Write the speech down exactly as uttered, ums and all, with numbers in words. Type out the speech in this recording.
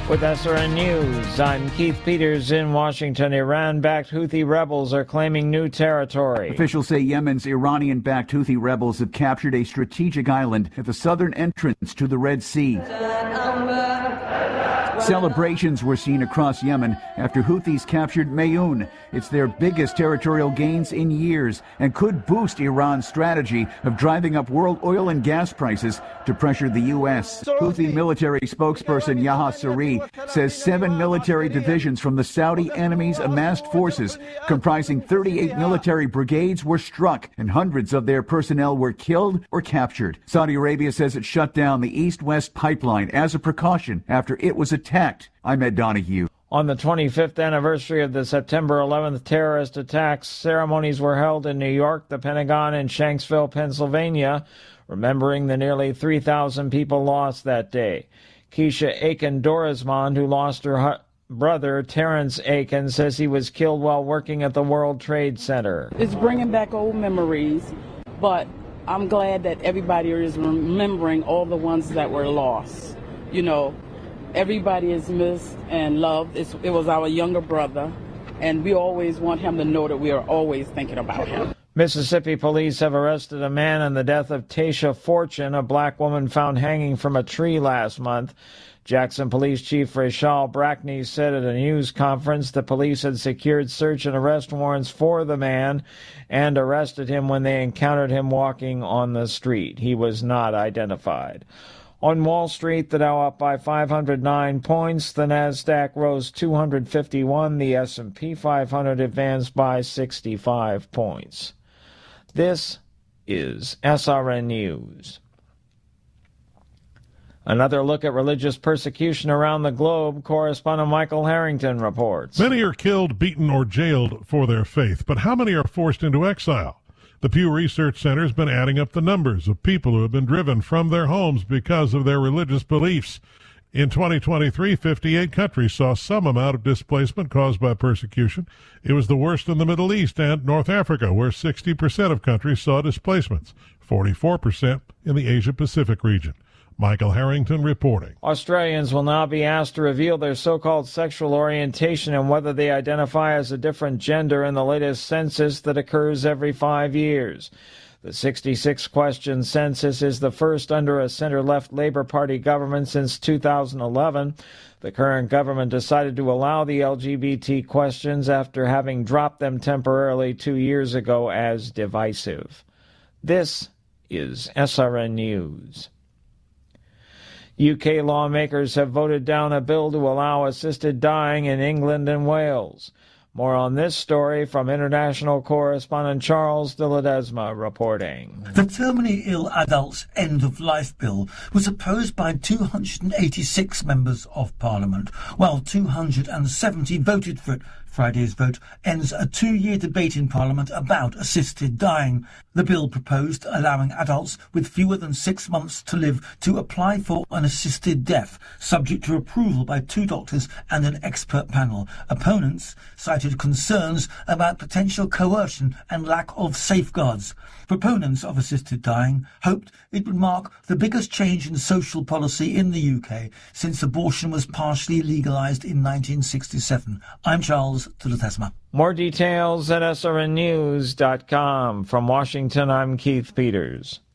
With S R N News, I'm Keith Peters in Washington. Iran-backed Houthi rebels are claiming new territory. Officials say Yemen's Iranian-backed Houthi rebels have captured a strategic island at the southern entrance to the Red Sea. Celebrations were seen across Yemen after Houthis captured Mayoun. It's their biggest territorial gains in years and could boost Iran's strategy of driving up world oil and gas prices to pressure the U S. Houthi military spokesperson Yahya Saree says seven military divisions from the Saudi enemy's amassed forces, comprising thirty-eight military brigades, were struck and hundreds of their personnel were killed or captured. Saudi Arabia says it shut down the East-West pipeline as a precaution after it was attacked. I'm Ed Donahue. On the twenty-fifth anniversary of the September eleventh terrorist attacks, ceremonies were held in New York, the Pentagon, and Shanksville, Pennsylvania, remembering the nearly three thousand people lost that day. Keisha Aiken-Dorismond, who lost her hu- brother, Terrence Aiken, says he was killed while working at the World Trade Center. It's bringing back old memories, but I'm glad that everybody is remembering all the ones that were lost. You know, everybody is missed and loved. It's, it was our younger brother, and we always want him to know that we are always thinking about him. Mississippi police have arrested a man in the death of Tasha Fortune, a black woman found hanging from a tree last month. Jackson Police Chief Rachel Brackney said at a news conference the police had secured search and arrest warrants for the man and arrested him when they encountered him walking on the street. He was not identified. On Wall Street, the Dow up by five hundred nine points, the Nasdaq rose two hundred fifty-one, the S and P five hundred advanced by sixty-five points. This is S R N News. Another look at religious persecution around the globe, correspondent Michael Harrington reports. Many are killed, beaten, or jailed for their faith, but how many are forced into exile? The Pew Research Center has been adding up the numbers of people who have been driven from their homes because of their religious beliefs. In twenty twenty-three, fifty-eight countries saw some amount of displacement caused by persecution. It was the worst in the Middle East and North Africa, where sixty percent of countries saw displacements, forty-four percent in the Asia-Pacific region. Michael Harrington reporting. Australians will now be asked to reveal their so-called sexual orientation and whether they identify as a different gender in the latest census that occurs every five years. The sixty-six question census is the first under a center-left Labour Party government since two thousand eleven. The current government decided to allow the L G B T questions after having dropped them temporarily two years ago as divisive. This is S R N News. U K lawmakers have voted down a bill to allow assisted dying in England and Wales. More on this story from international correspondent Charles de Ledesma reporting. The Terminally Ill Adults End-of-Life Bill was opposed by two hundred eighty-six members of Parliament, while two hundred seventy voted for it. Friday's vote ends a two-year debate in Parliament about assisted dying. The bill proposed allowing adults with fewer than six months to live to apply for an assisted death, subject to approval by two doctors and an expert panel. Opponents cited concerns about potential coercion and lack of safeguards. Proponents of assisted dying hoped it would mark the biggest change in social policy in the U K since abortion was partially legalised in nineteen sixty-seven. I'm Charles de Ledesma. More details at S R N news dot com. From Washington, I'm Keith Peters.